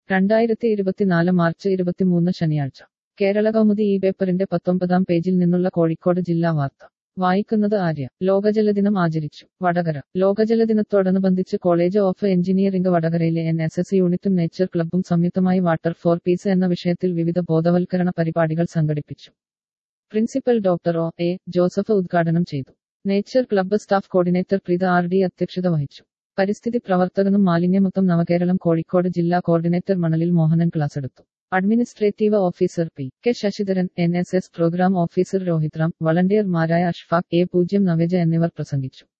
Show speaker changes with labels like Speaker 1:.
Speaker 1: 2024 March 23 ശനിയാഴ്ച കേരള കൗമുദി ഈ പേപ്പറിന്റെ 19-ാം പേജിൽ നിന്നുള്ള കോഴിക്കോട് ജില്ലാ വാർത്ത വായിക്കുന്നത് ആര്യ. ലോകജലദിനം ആചരിച്ചു വടകര. ലോകജലദിനത്തോടനുബന്ധിച്ച് കോളേജ് ഓഫ് എഞ്ചിനീയറിംഗ് വടകരയിലെ NSS യൂണിറ്റും നേച്ചർ ക്ലബ്ബും സംയുക്തമായി വാട്ടർ ഫോർ പീസ് എന്ന വിഷയത്തിൽ വിവിധ ബോധവൽക്കരണ പരിപാടികൾ സംഘടിപ്പിച്ചു. Principal doctor O. ജോസഫ് ഉദ്ഘാടനം ചെയ്തു. Nature club staff coordinator Preetha RD അധ്യക്ഷത വഹിച്ചു. പരിസ്ഥിതി പ്രവർത്തകനും മാലിന്യമുക്തം നവകേരളം കോഴിക്കോട് ജില്ലാ കോർഡിനേറ്റർ മണലിൽ മോഹനൻ ക്ലാസെടുത്തു. Administrative officer K. Sasidharan, NSS programme officer Rohith Ram, വളണ്ടിയർമാരായ അഷ്ഫാഖ്, A. നവേജ എന്നിവർ പ്രസംഗിച്ചു.